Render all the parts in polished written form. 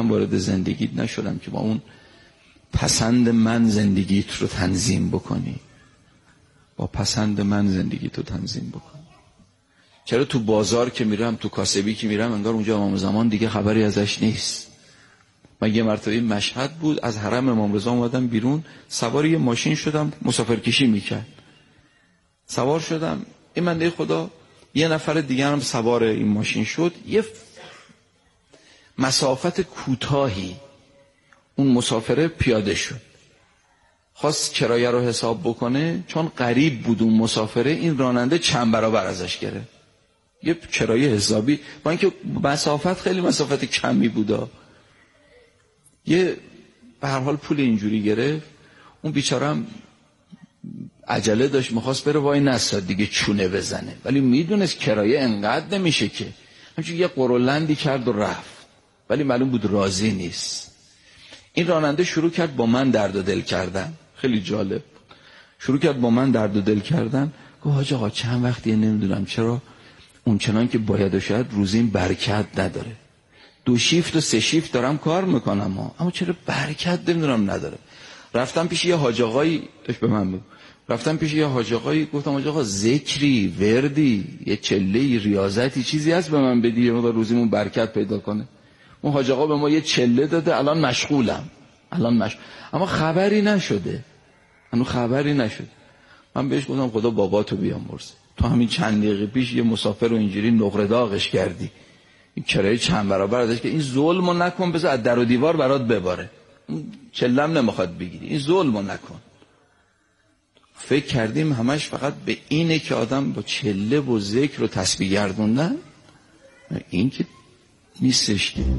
هم وارد زندگیت نشدم که با اون پسند من زندگیت رو تنظیم بکنی، با پسند من زندگیت رو تنظیم بکنی. چرا تو بازار که میرم، تو کاسبی که میرم، انگار اونجا امام زمان دیگه خبری ازش نیست. من یه مرتبه مشهد بود، از حرم امام رضا اومدم بیرون، سوار یه ماشین شدم مسافرکشی میکرد، سوار شدم، این بنده خدا یه نفر دیگه هم سوار این ماشین شد، یه مسافت کوتاهی اون مسافره پیاده شد، خواست کرایه رو حساب بکنه، چون قریب بود اون مسافره، این راننده چند برابر ازش گرفت، یه کرایه حسابی، با اینکه مسافت خیلی مسافت کمی بودا، یه به هر حال پول اینجوری گرفت. اون بیچاره هم عجله داشت، میخواست بره وای نساد دیگه چونه بزنه، ولی میدونست کرایه انقدر نمیشه که، همچون یه قرولندی کرد و رفت، ولی معلوم بود راضی نیست. این راننده شروع کرد با من درد و دل کردن، خیلی جالب، شروع کرد با من درد و دل کردن. گفت حاج آقا چند وقتیه نمیدونم چرا اون چنان که باید و شاید روزیم برکت نداره، 2 شیفت و 3 شیفت دارم کار میکنم اما چرا برکت نمیدونم نداره. رفتم پیش یه حاج آقایی، به من بگو، رفتم پیش یه حاج آقایی، گفتم حاج آقا ذکری، وردی، یه چله ریاضتی چیزی هست به من بدی یه مقدار روزیمون برکت پیدا کنه. اون حاج آقا به ما یه چله داده، الان مشغولم، اما خبری نشده، هنوز خبری نشد. من بهش گفتم خدا باباتو بیامرزه، تو همین چند دقیقه پیش یه مسافر رو اینجوری نقره داغش کردی، این کرایه چند برابر ازش که این ظلمو نکن، بذار از در و دیوار برات بباره، چلم نمیخواد بگیری، این ظلمو نکن. فکر کردیم همش فقط به اینه که آدم با چله و ذکر و تسبیح گردوندن، این که نیستش که.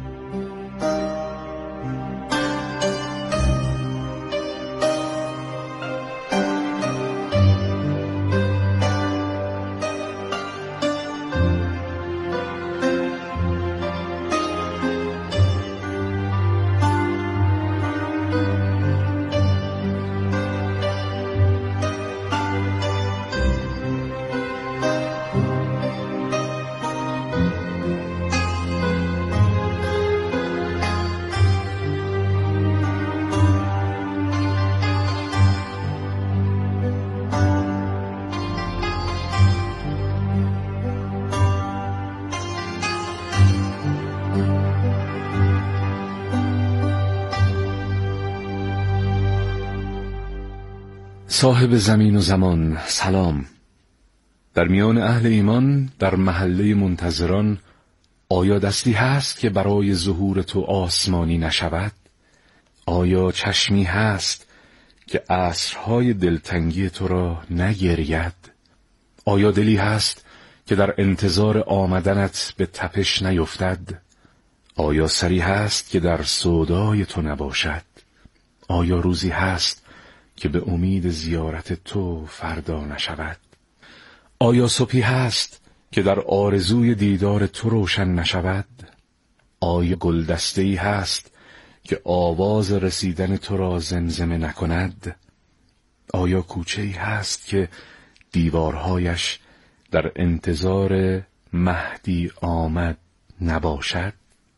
صاحب زمین و زمان سلام. در میان اهل ایمان در محله منتظران آیا دستی هست که برای ظهور تو آسمانی نشود؟ آیا چشمی هست که عصرهای دلتنگی تو را نگرید؟ آیا دلی هست که در انتظار آمدنت به تپش نیفتد؟ آیا سری هست که در سودای تو نباشد؟ آیا روزی هست که به امید زیارت تو فردا نشود؟ آیا صبحی هست که در آرزوی دیدار تو روشن نشود؟ آیا گلدسته‌ای هست که آواز رسیدن تو را زمزمه نکند؟ آیا کوچه‌ای هست که دیوارهایش در انتظار مهدی آمد نباشد؟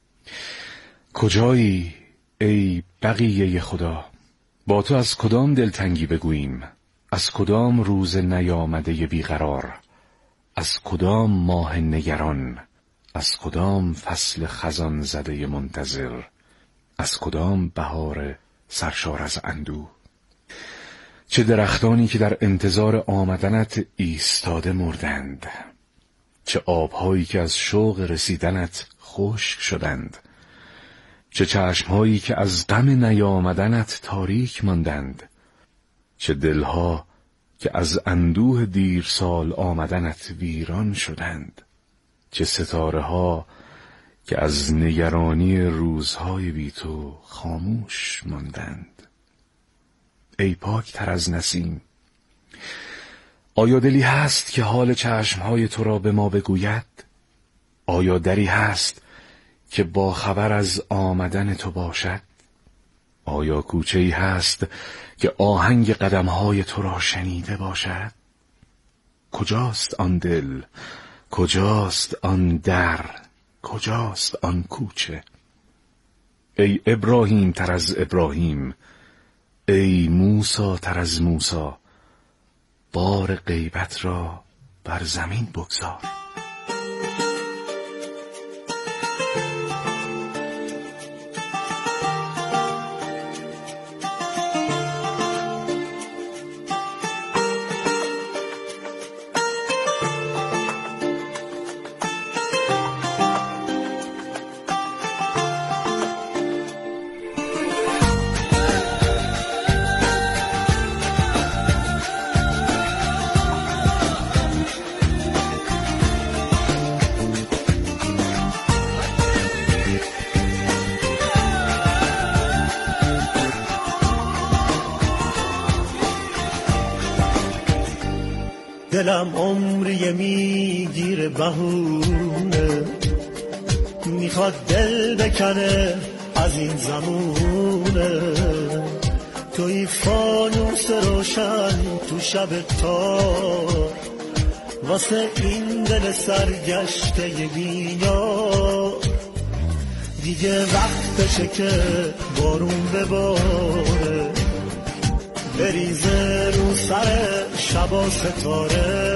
کجایی ای بقیه خدا؟ با تو از کدام دلتنگی بگوییم؟ از کدام روز نیامده بیقرار؟ از کدام ماه نگران؟ از کدام فصل خزان زده منتظر؟ از کدام بهار سرشار از اندوه؟ چه درختانی که در انتظار آمدنت ایستاده مردند، چه آبهایی که از شوق رسیدنت خشک شدند، چه چشمهایی که از غم نیامدنت تاریک ماندند، چه دلها که از اندوه دیر سال آمدنت ویران شدند، چه ستاره ها که از نگرانی روزهای بی تو خاموش ماندند. ای پاک تر از نسیم، آیا دلی هست که حال چشمهای تو را به ما بگوید؟ آیا دری هست که با خبر از آمدن تو باشد؟ آیا کوچه‌ای هست که آهنگ قدمهای تو را شنیده باشد؟ کجاست آن دل؟ کجاست آن در؟ کجاست آن کوچه؟ ای ابراهیم تر از ابراهیم، ای موسی تر از موسی، بار غیبت را بر زمین بگذار. دلم عمری میگیره بهونه، میخواد دل بکنه از این زمونه. توی فانوس روشن تو شب تار، واسه این دل سرگشته بی‌یار. دیگه وقتشه که بارون بباره، بریزه رو سر شبا ستاره.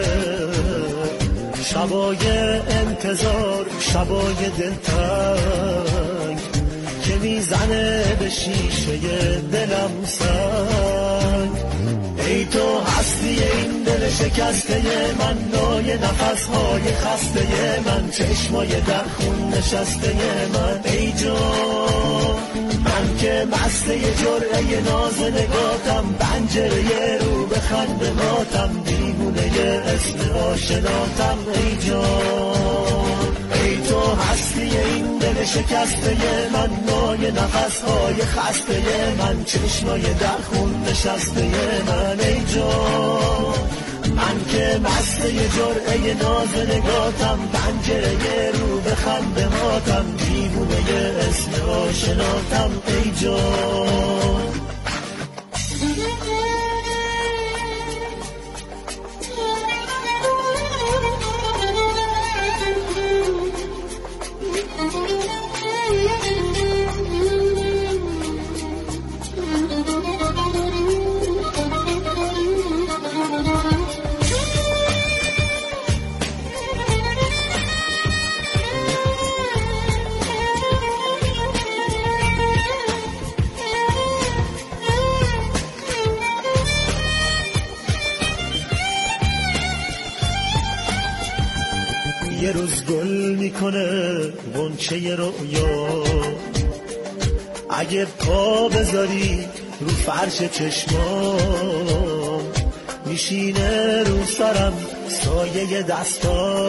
شبای انتظار، شبای دلتنگ که میزنه به شیشه دلم سنگ. ای تو هستی این دل شکسته من، نای نفسهای خسته من، چشمای در خون نشسته من. ای جان من که مسته جرعه ناز نگاتم، پنجره رو به خندماتم، دیوونه اسم آشناتم. ای جان ای تو هستی این دل شکسته من، نای نفسهای خسته من، چشمای در خون نشسته من. ای جان من که مسته جرعه ناز نگاتم، پنجره رو به خندماتم، دیوونه اسم آشناتم. ای جان یه روز گل میکنه غنچه رویا، اگه پا بذاری رو فرش چشمام، میشینه رو سرم سایه دستا،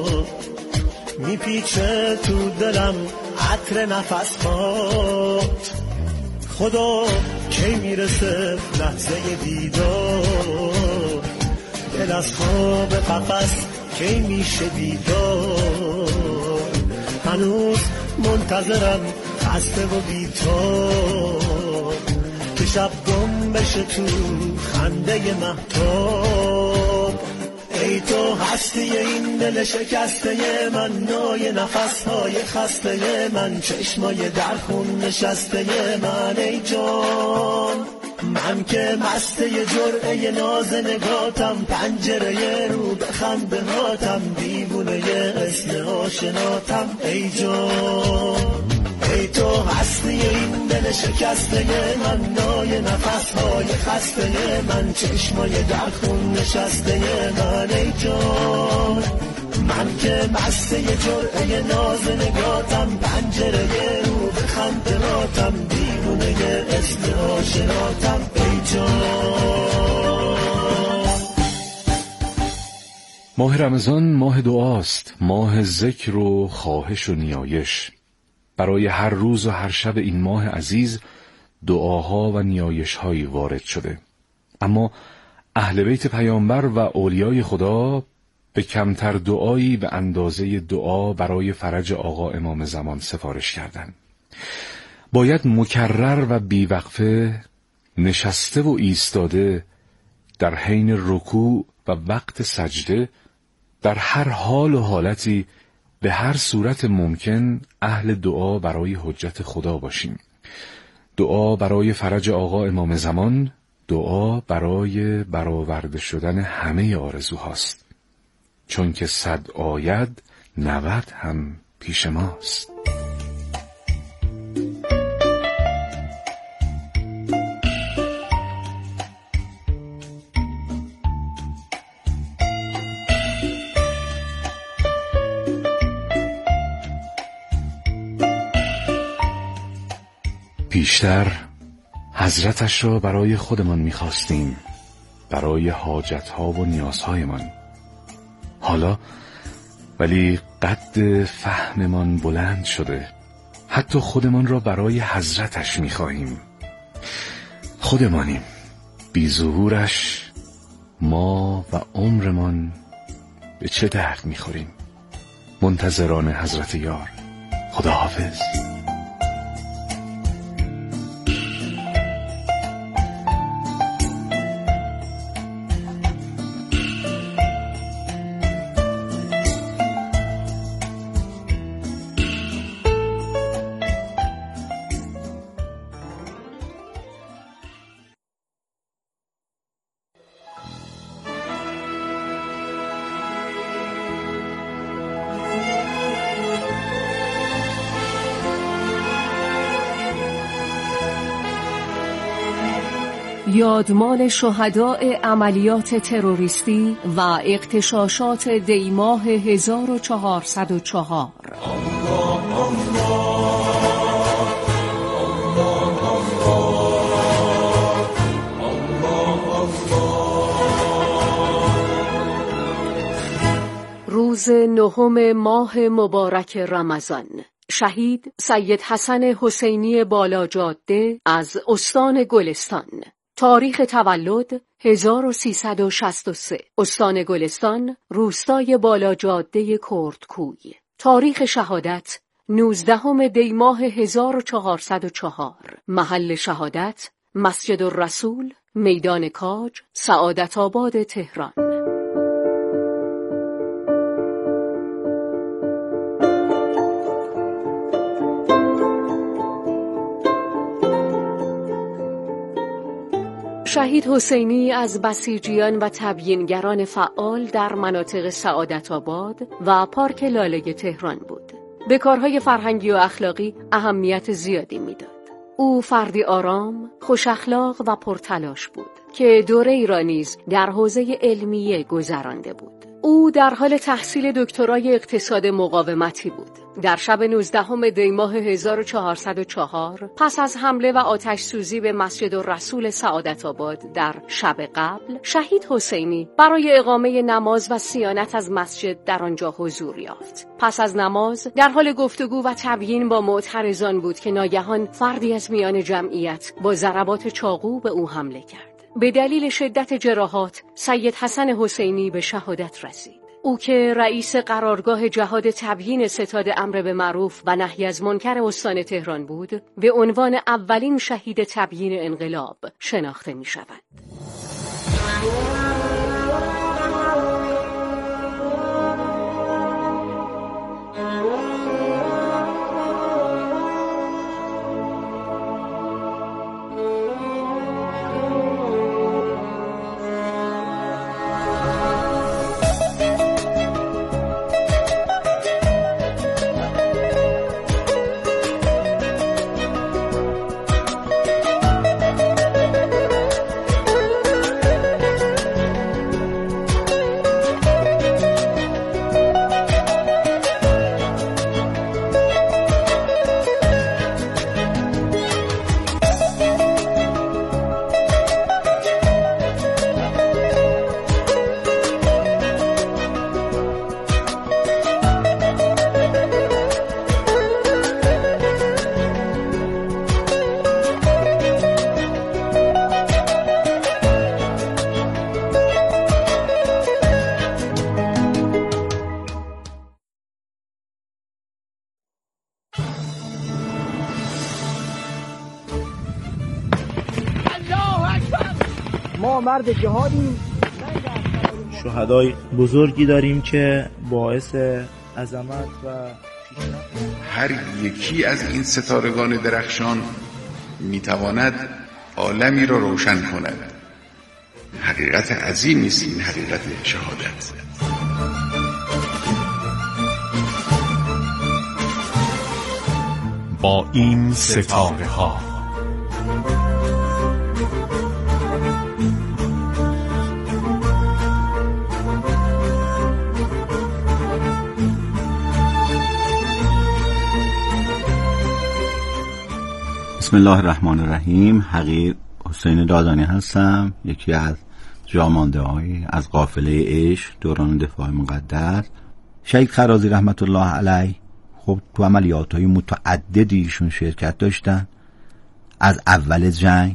میپیچه تو دلم عطر نفسات. خدا کی میرسه لحظه دیدار، دل از خواب قفس کی میشه بیدار. هنوز منتظرم خسته و بی‌تاب، که شب گم بشه تو خنده مهتاب. ای تو هستی این دل شکسته من، نای نفسهای خسته من، چشمای در خون نشسته من. ای جان من که مسته جرعه ناز نگاتم، پنجره رو به خندهاتم، دیوونه اسم آشناتم. ای جان ای تو هستی این دل شکسته من، نای نفسهای خسته من، چشمای در خون نشسته من. ای جان من که مسته جرعه ناز نگاتم، پنجره رو به خندهاتم، دیوونه اسم آشناتم. ای جان ماه رمضان ماه دعاست، ماه ذکر و خواهش و نیایش. برای هر روز و هر شب این ماه عزیز دعاها و نیایش‌هایی وارد شده، اما اهل بیت پیامبر و اولیای خدا به کمتر دعایی به اندازه دعا برای فرج آقا امام زمان سفارش کردند. باید مکرر و بیوقفه نشسته و ایستاده، در حین رکوع و وقت سجده، در هر حال و حالتی به هر صورت ممکن اهل دعا برای حجت خدا باشیم. دعا برای فرج آقا امام زمان، دعا برای برآورده شدن همه آرزوهاست. چون که 100 آید 90 هم پیش ماست. پیشتر حضرتش را برای خودمان می‌خواستیم، برای حاجت‌ها و نیازهایمان. حالا ولی قد فهممان بلند شده، حتی خودمان را برای حضرتش می‌خواهیم. خودمانیم، بی ظهورش ما و عمرمان به چه درد می‌خوریم؟ منتظران حضرت یار. خداحافظ. یادمان شهداء عملیات تروریستی و اغتشاشات دیماه 1404. روز 9 ماه مبارک رمضان، شهید سید حسن حسینی بالاجاده از استان گلستان. تاریخ تولد 1363. استان گلستان، روستای بالاجاده کردکوی. تاریخ شهادت 19 دی ماه 1404. محل شهادت مسجد الرسول، میدان کاج، سعادت آباد، تهران. شهید حسینی از بسیجیان و تبیینگران فعال در مناطق سعادت آباد و پارک لاله تهران بود. به کارهای فرهنگی و اخلاقی اهمیت زیادی میداد. او فردی آرام، خوش اخلاق و پرتلاش بود که دوره‌ای را نیز در حوزه علمیه گذرانده بود. او در حال تحصیل دکترای اقتصاد مقاومتی بود. در شب 19 دی ماه 1404 پس از حمله و آتش سوزی به مسجد الرسول سعادت آباد در شب قبل، شهید حسینی برای اقامه نماز و صیانت از مسجد در آنجا حضور یافت. پس از نماز در حال گفتگو و تبیین با معترضان بود که ناگهان فردی از میان جمعیت با ضربات چاقو به او حمله کرد. به دلیل شدت جراحات سید حسن حسینی به شهادت رسید. او که رئیس قرارگاه جهاد تبیین ستاد امر به معروف و نهی از منکر استان تهران بود، به عنوان اولین شهید تبیین انقلاب شناخته می شود. ما مرد جهادیم. شهدای بزرگی داریم که باعث عظمت و پیشرفت. هر یکی از این ستارگان درخشان میتواند عالمی را روشن کند. حقیقت عظیمی است این حقیقت شهادت. با این ستاره ها بسم الله الرحمن الرحیم. حقیر حسین دادانی هستم، یکی از جامانده های از قافله عشق دوران دفاع مقدس. شهید خرازی رحمت الله علیه خب تو عملیات های متعددی ایشون شرکت داشتن. از اول جنگ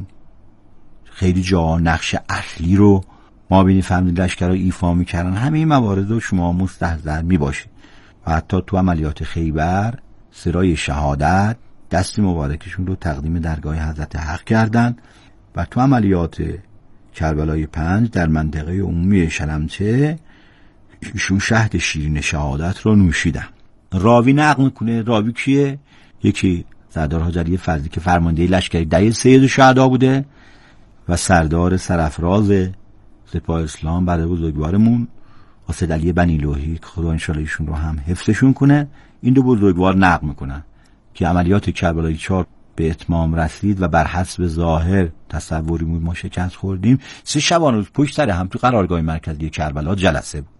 خیلی جا نقش اصلی رو ما بینی فهمید لشکرها ایفا میکردن. همه این موارد رو شما مستحضر میباشید و حتی تو عملیات خیبر سرای شهادت دست مبارکشون رو تقدیم درگاه حضرت حق کردن و تو عملیات کربلای 5 در منطقه عمومی شلمچه ایشون شهد شیرین شهادت رو نوشیدن. راوی نقل میکنه. راوی کیه؟ یکی سردار حاجی فضلی که فرمانده لشکری دهه سید شهدا بوده و سردار سرافراز سپاه اسلام بعد بزرگوارمون قاصد علی بنی لوحی، خدا انشالله ایشون رو هم حفظشون کنه. این دو بزرگوار نقل میکنن که عملیات کربلای 4 به اتمام رسید و بر حسب ظاهر تصوری بود ما شکست خوردیم. 3 شبانه روز پشت سر هم تو قرارگاه مرکزی کربلا جلسه بود.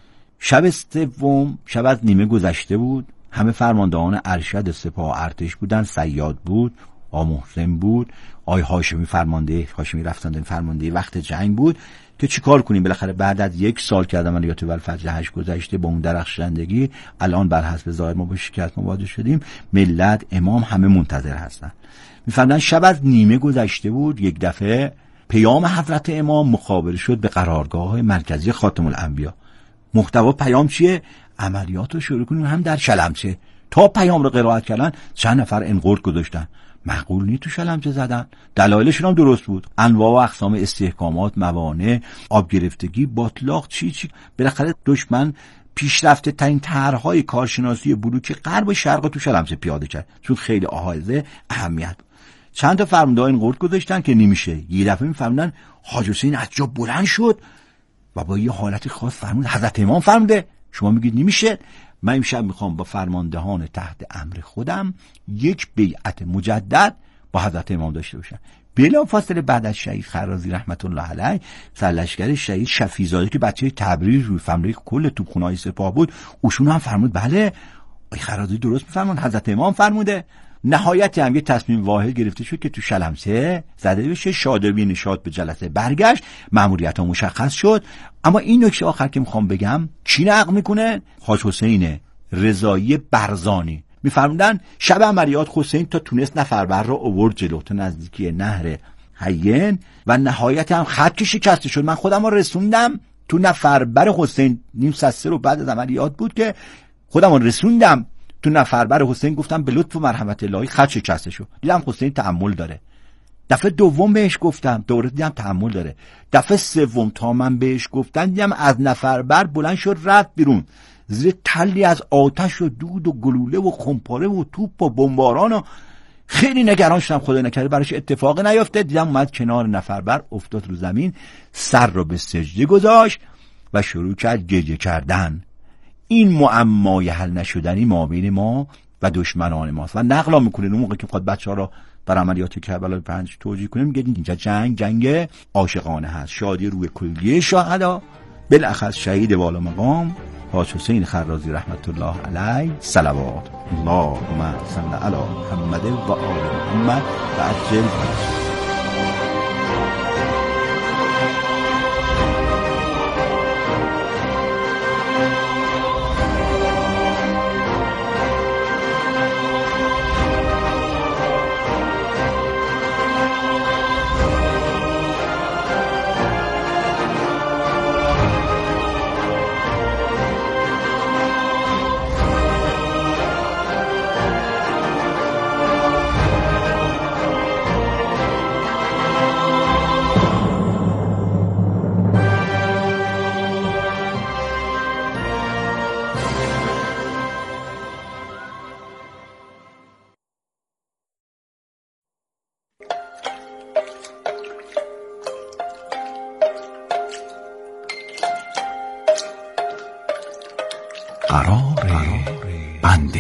شب سوم شب از نیمه گذشته بود. همه فرماندهان ارشد سپاه ارتش بودن. صیاد بود، محسن بود، آی هاشمی فرمانده، هاشمی رفتن فرمانده وقت جنگ بود که چیکار کنیم. بالاخره بعد از 1 سال که عملیات ولفجر 8 گذشته با اون درخشندگی الان بر حسب ظاهر ما با شکست مواجه شدیم. ملت، امام همه منتظر هستن. میفهمن شب از نیمه گذشته بود. یک دفعه پیام حضرت امام مخابره شد به قرارگاه مرکزی خاتم الانبیا. محتوا پیام چیه؟ عملیات رو شروع کنیم هم در شلمچه. تا پیام رو قرائت کردن چند نفر انقرض گذاشتن. معقول نیست تو شلمچه زدن. دلایلشون هم درست بود. انواع و اقسام استحکامات، موانع، آب گرفتگی، باطلاق، چی بالاخره دشمن پیشرفته ترین طرحهای کارشناسی بلوک غرب و شرق تو شلمچه پیاده کرد چون خیلی حائز اهمیت. چند تا فرمانده انقرض گذاشتن که نمیشه. یه دفعه میفهمن حاج حسین از جا بلند شد و با یه حالت خاص فرمود حضرت امام فرموده. شما میگید نمیشه. من امشب میخوام با فرماندهان تحت امر خودم یک بیعت مجدد با حضرت امام داشته باشم. بلا فاصله بعد از شهید خرازی رحمت الله علیه سرلشکر شهید شفیع‌زاده که بچه تبریز روی فمله کل توپخونه‌های سپاه بود، اوشون هم فرمود بله آقای خرازی درست میفرمون، حضرت امام فرموده. نهایت هم یه تصمیم واحد گرفته شد که تو شلمچه زده بشه. شادروی نشاط به جلسه برگشت، ماموریت ها مشخص شد. اما این نکته آخر که میخوام بگم چی نقل میکنه؟ حاج حسین رضایی برزانی میفرمودن شب عملیات حسین تا تونست نفربر را آورد جلو تا نزدیکی نهر حیین و نهایت هم خط که شکسته شد. من خودم رو رسوندم تو نفربر حسین. نیم ساعت 3 رو بعد از عملیات بود که خودم رو رسوندم تو نفربر حسین. گفتم به لطف و مرحمت الهی خط شکسته شد. دیدم حسین تحمل داره. دفعه دوم بهش گفتم، دوباره دیدم تحمل داره. دفعه سوم تا من بهش گفتم دیدم از نفربر بلند شد رفت بیرون. زیر تلی از آتش و دود و گلوله و خمپاره و توپ و بمباران و خیلی نگران شدم خدای نکرده براش اتفاقی نیفته. دیدم اومد کنار نفربر، افتاد رو زمین، سر رو به سجده گذاشت و شروع کرد گریه کردن. این معمای حل نشدنی ما بین ما و دشمنان ماست و نقلا میکنه اون موقع که میخواد بچه‌ها را بر عملیات کربلای 5 توجیه کنه میگه اینجا جنگ عاشقانه هست. شادی روی کلیه شهدا، بالاخص شهید والا مقام حاج حسین خرازی رحمت الله علیه صلوات اللهم صل علی محمد و آل محمد و عجل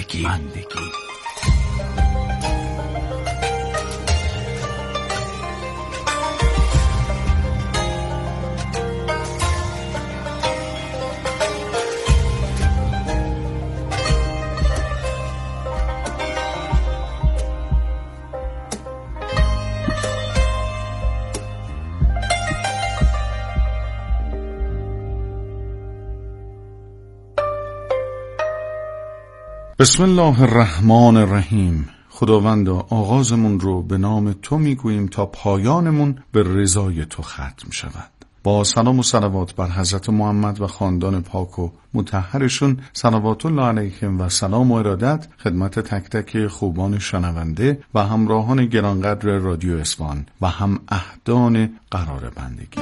بندگی. بسم الله الرحمن الرحیم. خداوندا آغازمون رو به نام تو میگوییم تا پایانمون به رضای تو ختم شود. با سلام و صلوات بر حضرت محمد و خاندان پاک و مطهرشون، صلوات الله علیهم و سلام و ارادت خدمت تک تک خوبان شنونده و همراهان گرانقدر رادیو اصفهان و هم اهدان قرار بندگی.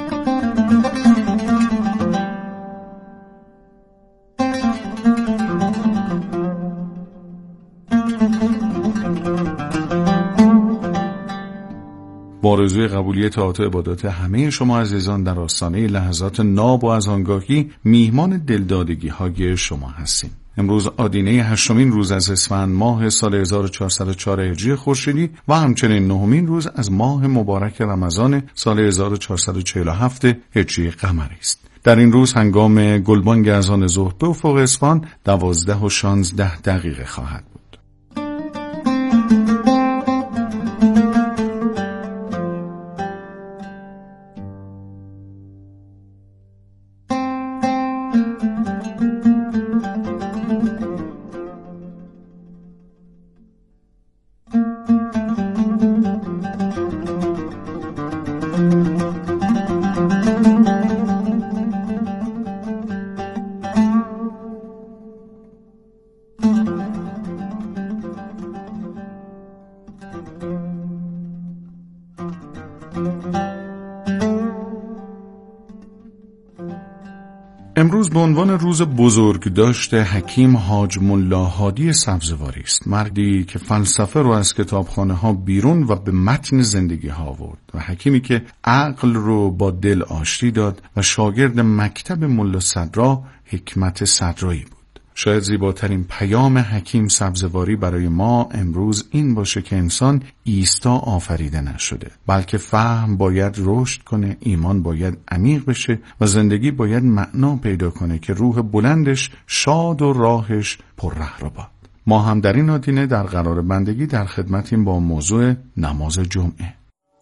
با آرزوی قبولیت طاعات و عبادات همه شما عزیزان در آستانه لحظات ناب و از آنگاهی میهمان دلدادگی های شما هستیم. امروز آدینه 8 روز از اسفند ماه سال 1404 هجری خورشیدی و همچنین 9 روز از ماه مبارک رمضان سال 1447 هجری قمری است. در این روز هنگام گلبانگ اذان ظهر به افق اصفهان 12:16 خواهد بود. امروز به عنوان روز بزرگ داشته حکیم حاج ملا هادی سبزواری است. مردی که فلسفه رو از کتابخانه ها بیرون و به متن زندگی ها آورد و حکیمی که عقل رو با دل آشتی داد و شاگرد مکتب ملا صدرا حکمت صدرایی بود. شاید زیباترین پیام حکیم سبزواری برای ما امروز این باشه که انسان ایستا آفریده نشده، بلکه فهم باید رشد کنه، ایمان باید عمیق بشه و زندگی باید معنا پیدا کنه که روح بلندش شاد و راهش پر رهرو باد. ما هم در این آدینه در قرار بندگی در خدمتیم با موضوع نماز جمعه.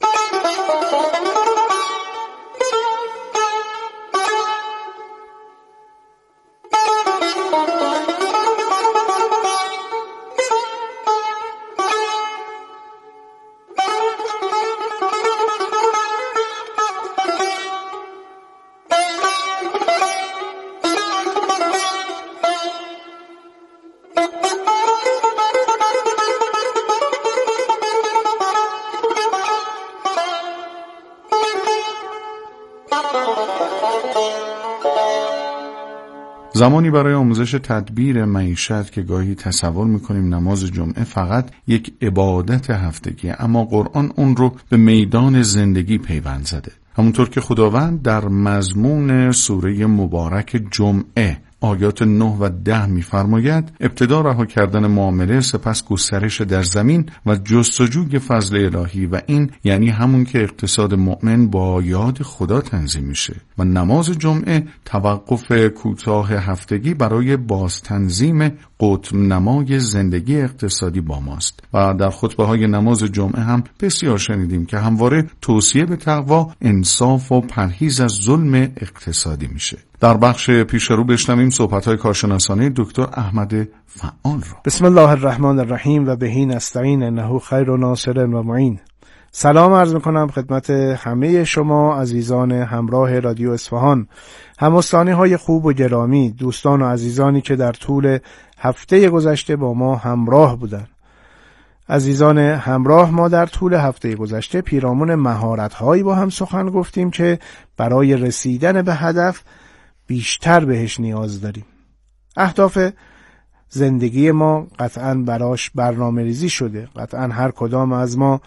زمانی برای آموزش تدبیر معیشت که گاهی تصور میکنیم نماز جمعه فقط یک عبادت هفتگی، اما قرآن اون رو به میدان زندگی پیوند زده. همونطور که خداوند در مضمون سوره مبارک جمعه آیات 9 و 10 می‌فرماید ابتدا رها کردن معامله، سپس گسترش در زمین و جستجوی فضل الهی، و این یعنی همون که اقتصاد مؤمن با یاد خدا تنظیم میشه و نماز جمعه توقف کوتاه هفتگی برای باز تنظیم قطب نمای زندگی اقتصادی با ماست. و در خطبه‌های نماز جمعه هم بسیار شنیدیم که همواره توصیه به تقوا، انصاف و پرهیز از ظلم اقتصادی میشه. در بخش پیش رو بشنویم صحبت‌های کارشناسانه دکتر احمد فعال رو. بسم الله الرحمن الرحیم و بهی نستعین انه خیر و ناصر و معین. سلام عرض میکنم خدمت همه شما عزیزان همراه رادیو اصفهان، هموطنانی های خوب و گرامی، دوستان و عزیزانی که در طول هفته گذشته با ما همراه بودن. عزیزان همراه، ما در طول هفته گذشته پیرامون مهارت‌هایی با هم سخن گفتیم که برای رسیدن به هدف بیشتر بهش نیاز داریم. اهداف زندگی ما قطعاً براش برنامه ریزی شده. قطعاً هر کدام از ما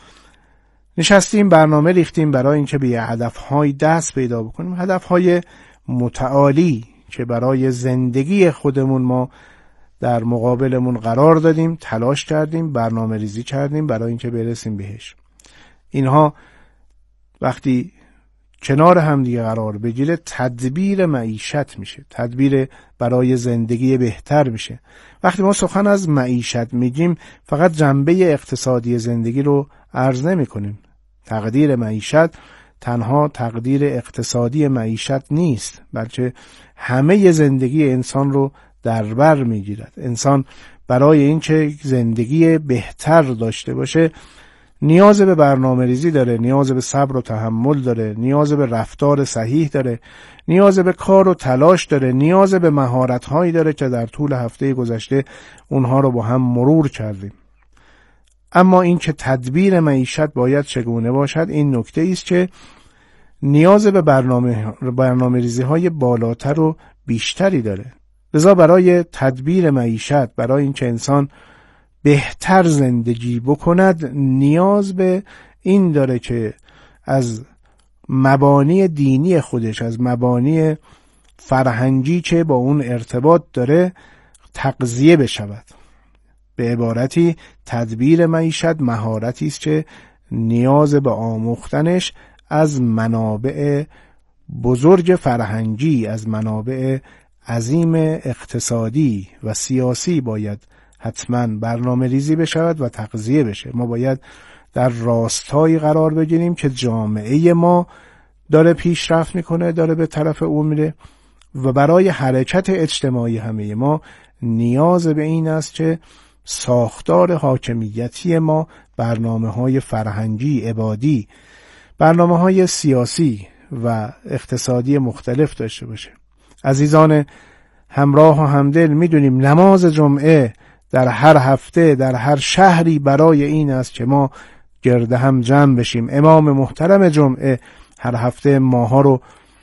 نشستیم برنامه ریختیم برای اینکه به هدف‌های دست پیدا بکنیم، هدف‌های متعالی که برای زندگی خودمون ما در مقابلمون قرار دادیم، تلاش کردیم، برنامه ریزی کردیم برای اینکه برسیم بهش. اینها وقتی کنار هم دیگه قرار بگیره تدبیر معیشت میشه، تدبیر برای زندگی بهتر میشه. وقتی ما سخن از معیشت میگیم فقط جنبه اقتصادی زندگی رو عرض نمی کنیم. تقدیر معیشت تنها تقدیر اقتصادی معیشت نیست، بلکه همه زندگی انسان رو در بر میگیرد. انسان برای اینکه زندگی بهتر داشته باشه نیاز به برنامه ریزی داره، نیاز به صبر و تحمل داره، نیاز به رفتار صحیح داره، نیاز به کار و تلاش داره، نیاز به مهارت‌هایی داره که در طول هفته گذشته اونها رو با هم مرور کردیم. اما این که تدبیر معیشت باید چگونه باشد، این نکته است که نیاز به برنامه ریزی های بالاتر و بیشتری داره. لذا برای تدبیر معیشت، برای اینکه انسان بهتر زندگی بکند، نیاز به این داره که از مبانی دینی خودش، از مبانی فرهنگی که با اون ارتباط داره تغذیه بشود. به عبارتی تدبیر معیشت مهارتی است که نیاز به آموختنش از منابع بزرگ فرهنگی، از منابع عظیم اقتصادی و سیاسی باید حتما برنامه ریزی بشود و تغذیه بشه. ما باید در راستایی قرار بگیریم که جامعه ما داره پیشرفت میکنه، داره به طرف اون میره و برای حرکت اجتماعی همه ما نیاز به این است که ساختار حاکمیتی ما برنامه‌های فرهنگی، عبادی، برنامه‌های سیاسی و اقتصادی مختلف داشته باشه. عزیزان همراه و همدل، میدونیم نماز جمعه در هر هفته در هر شهری برای این است که ما گرد هم جمع بشیم. امام محترم جمعه هر هفته ماها رو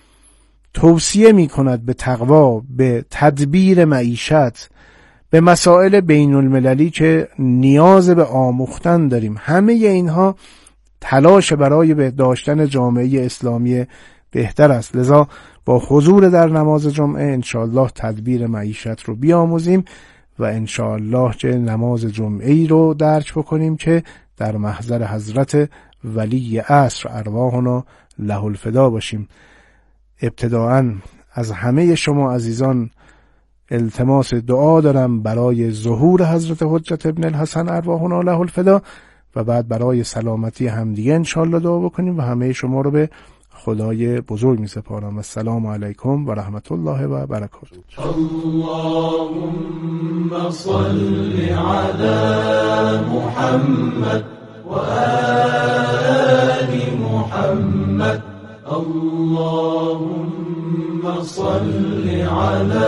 توصیه می کند به تقوا، به تدبیر معیشت، به مسائل بین المللی که نیاز به آموختن داریم. همه اینها تلاش برای به داشتن جامعه اسلامی بهتر است. لذا با حضور در نماز جمعه انشاءالله تدبیر معیشت رو بیاموزیم و انشاءالله که نماز جمعه رو درک بکنیم که در محضر حضرت ولی عصر ارواحنا له الفدا باشیم. ابتداءً از همه شما عزیزان التماس دعا دارم برای ظهور حضرت حجت ابن الحسن ارواحنا له الفدا و بعد برای سلامتی همدیگه انشاءالله دعا بکنیم و همه شما رو به خدای بزرگ می سپارم. السلام علیکم و رحمت الله و برکاته. اللهم صل علی محمد و آل محمد. اللهم صل علی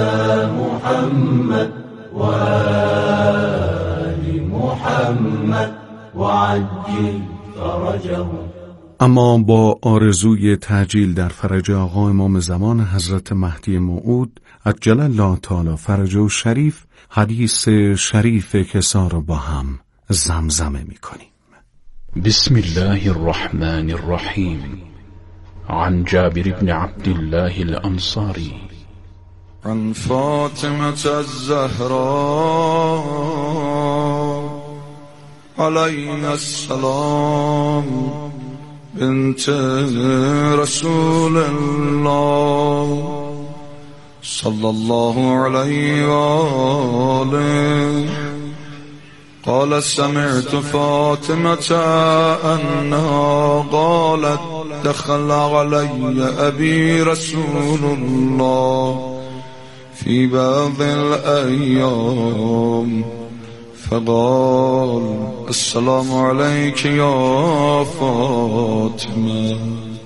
محمد و آل محمد و عجل فرجهم. اما با آرزوی تعجیل در فرج آقا امام زمان حضرت مهدی موعود عجل الله تعالی فرجه شریف، حدیث شریف کسا رو با هم زمزمه می کنیم. بسم الله الرحمن الرحیم. عن جابر بن عبد الله الأنصاري عن فاطمة الزهراء عليها السلام بنت رسول الله صلى الله عليه وآله قال سمعت فاطمة أنها قالت دخل علي أبي رسول الله في بعض الأيام فقال السلام عليك يا فاطمة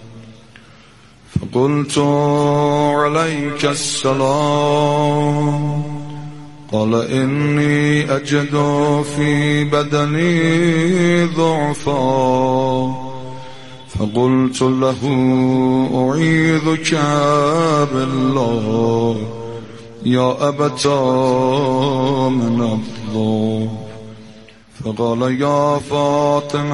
فقلت عليك السلام قال إني أجد في بدني ضعفا فقلت له أعيذك بالله يا أبتا من الضعف فقال يا فاطمة